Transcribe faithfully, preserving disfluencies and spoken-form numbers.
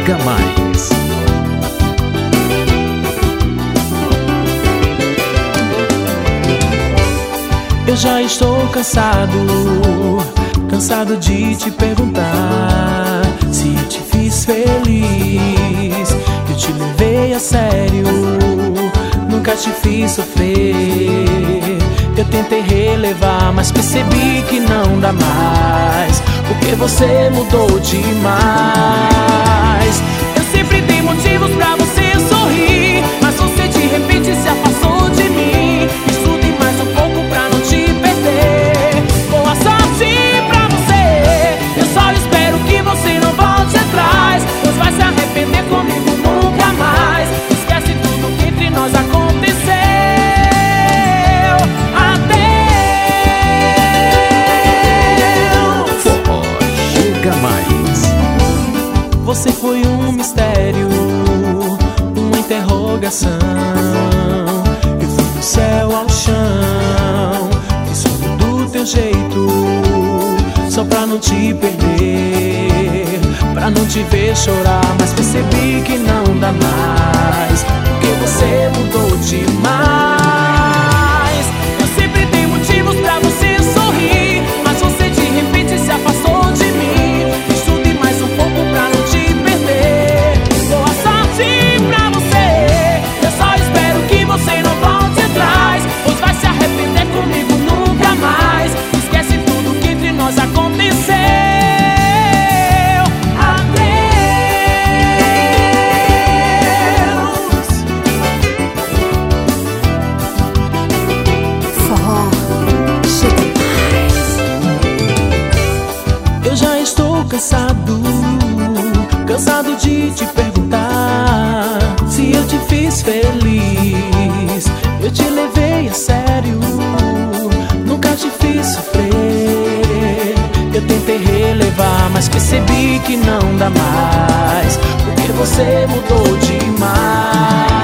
Chega Mais. Eu já estou cansado, cansado de te perguntar se eu te fiz feliz. Eu te levei a sério, nunca te fiz sofrer. Eu tentei relevar, mas percebi que não dá mais, porque você mudou demais. Eu sempre dei motivos pra você sorrir, mas você de repente se afastou de mim. Estude mais um pouco pra não te perder. Boa sorte pra você, eu só espero que você não volte atrás, pois vai se arrepender comigo nunca mais. Esquece tudo que entre nós aconteceu. Você foi um mistério, uma interrogação. Eu fui do céu ao chão, fiz tudo do teu jeito, só pra não te perder, pra não te ver chorar. Mas percebi que não dá mais, porque você mudou demais. Eu sempre dei motivos pra você sorrir, mas você de repente se afastou de mim. Estude mais um pouco pra não te perder. Boa sorte pra você, eu só espero que você não volte atrás, pois vai se arrepender comigo nunca mais. Esquece tudo que entre nós aconteceu. Cansado, cansado de te perguntar se eu te fiz feliz. Eu te levei a sério, nunca te fiz sofrer. Eu tentei relevar, mas percebi que não dá mais, porque você mudou demais.